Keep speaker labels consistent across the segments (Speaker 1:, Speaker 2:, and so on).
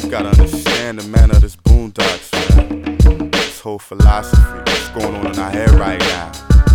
Speaker 1: You gotta understand the man of this boondocks, man. This whole philosophy that's going on in our head right now.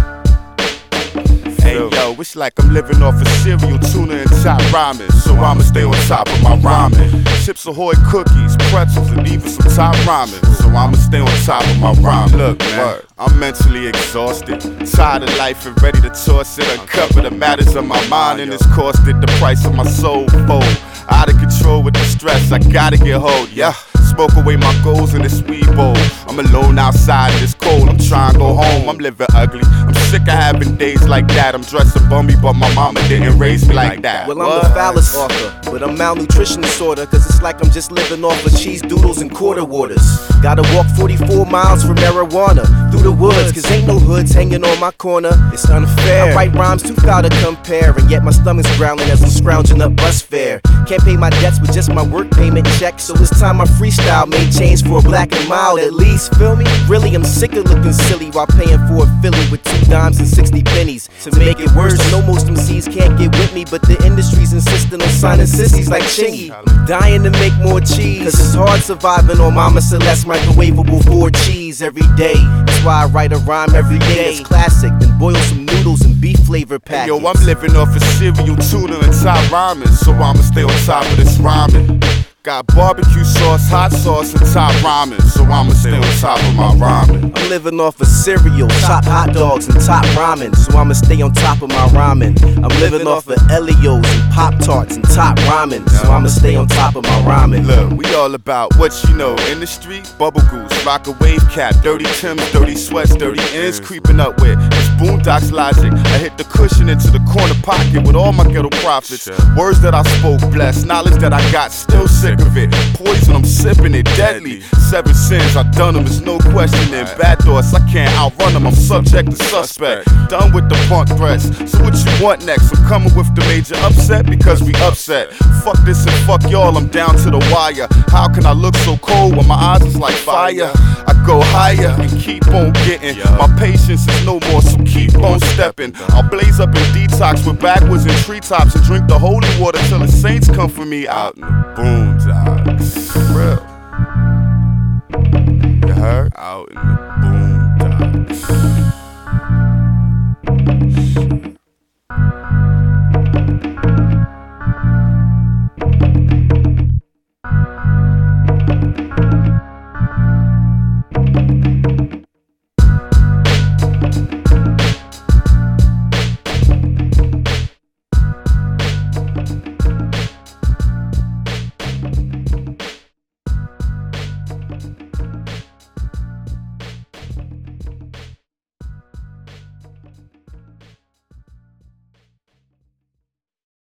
Speaker 1: Hey yo, it's like I'm living off of cereal, tuna, and top ramen. So I'ma stay on top of my ramen. Chips Ahoy cookies, pretzels, and even some top ramen. So I'ma stay on top of my ramen. Look, man, I'm mentally exhausted, tired of life and ready to toss it. Uncover the matters of my mind, and it's costed the price of my soul. Out of control with the stress, I gotta get hold, yeah. Smoke away my goals in this weed bowl. I'm alone outside in this cold, I'm trying to go home. I'm living ugly, I'm sick of having days like that. I'm dressing bummy, but my mama didn't raise me like that.
Speaker 2: Well, I'm the phallus author, but I'm malnutrition disorder. Cause it's like I'm just living off of cheese doodles and quarter waters. Gotta walk 44 miles for marijuana through the woods, cause ain't no hoods hanging on my corner. It's unfair, I write rhymes too foul to compare, and yet my stomach's growling as I'm scrounging up bus fare. Can't pay my debts with just my work payment check, so it's time I freestyle made change for a black and mild at least, feel me? Really, I'm sick of looking silly while paying for a Philly with 2 dimes and 60 pennies. To make it worse, I know most MCs can't get with me, but the industry's insisting on signing sissies like Chingy. Dying to make more cheese, cause it's hard surviving on Mama Celeste microwavable 4 cheese every day. That's why I write a rhyme every day. It's classic, then boil some noodles and beef flavor packets.
Speaker 1: Yo, I'm living off of cereal, tuna, and top ramen. So I'ma stay on top of this ramen. Got barbecue sauce, hot sauce, and top ramen. So I'ma stay on top of my ramen.
Speaker 2: I'm living off of cereal, top hot dogs, and top ramen. So I'ma stay on top of my ramen. I'm living off of Elios and Pop-Tarts and top ramen. So I'ma stay on top of my ramen.
Speaker 1: Look, we all about what you know. In the street, bubble goose, rock a wave cap, dirty Timbs, dirty sweats, dirty ends creeping up with this boondocks logic. I hit the cushion into the corner pocket with all my ghetto profits. Words that I spoke blessed, knowledge that I got still sick of it. Poison, I'm sipping it, deadly. 7 sins, I done them, there's no questioning. Bad thoughts, I can't outrun them, I'm subject to suspect. Done with the punk threats, so what you want next? I'm coming with the major upset because we upset. Fuck this and fuck y'all, I'm down to the wire. How can I look so cold when my eyes is like fire? I go higher and keep on getting. My patience is no more, so keep on stepping. I'll blaze up in detox with backwards and treetops and drink the holy water till the saints come for me out in the boondocks. For real. You heard? Out in